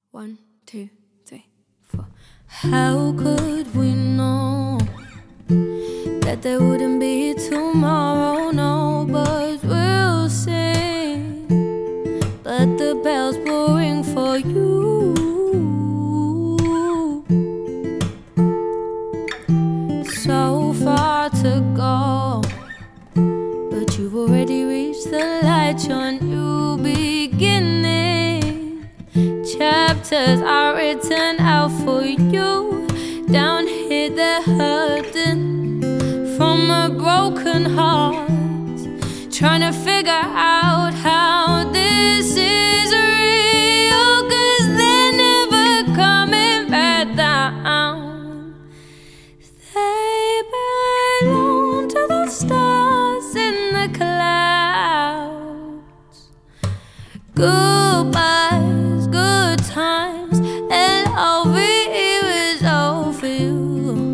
1, 2, 3, 4. How could we know that there wouldn't be tomorrow? No, but we'll sing. But the bells will ring for you. So far to go, but you've already reached the light. Your new beginning. Chapters are written out for you. Down here they're hurting from a broken heart, trying to figure out how this is real, 'cause they're never coming back down. They belong to the stars in the clouds. Goodbyes, good times, L-O-V-E is all for you.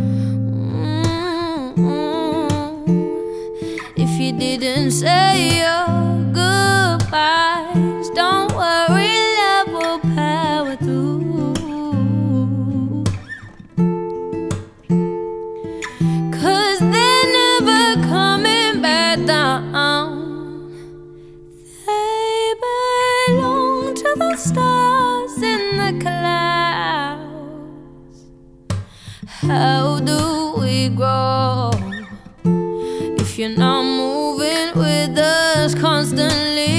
If you didn't say your goodbyes, don't worry, love will power through. 'Cause they're never coming back down. They belong to the stars in the clouds. How do we grow if you're not moving with us constantly?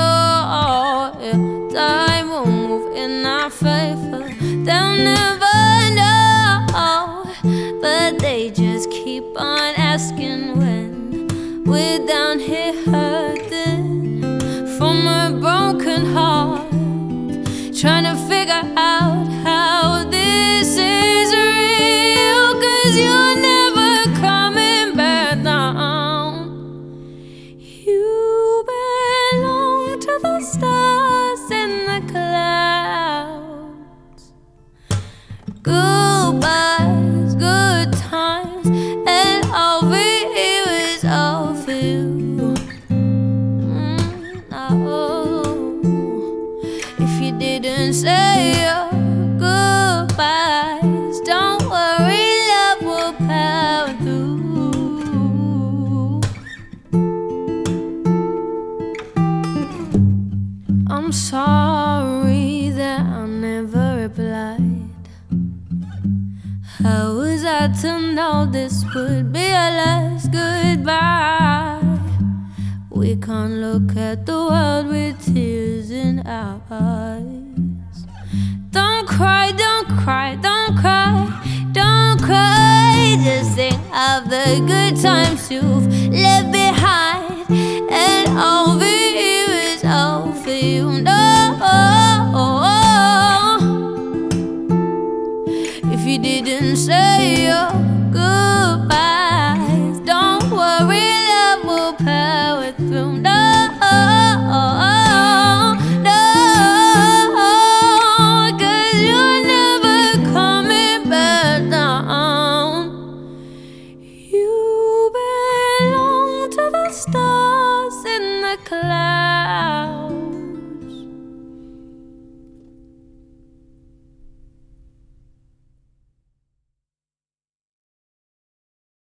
Time will move in our favor. They'll never know, but they just keep on asking when we're down here hurting from a broken heart, trying to figure out how this is real, 'cause you're never coming back down. You belong to the stars in the clouds. Goodbyes, good times, L-O-V-E is all for you. If you didn't say your goodbyes, don't worry, love will power through. I'm sorry that I never replied. How was I to know this would be our last goodbye? We can't look at the world with tears in our eyes. Don't cry, don't cry, don't cry, don't cry. Just think of the good times you've left behind. And all of it is all for you. No,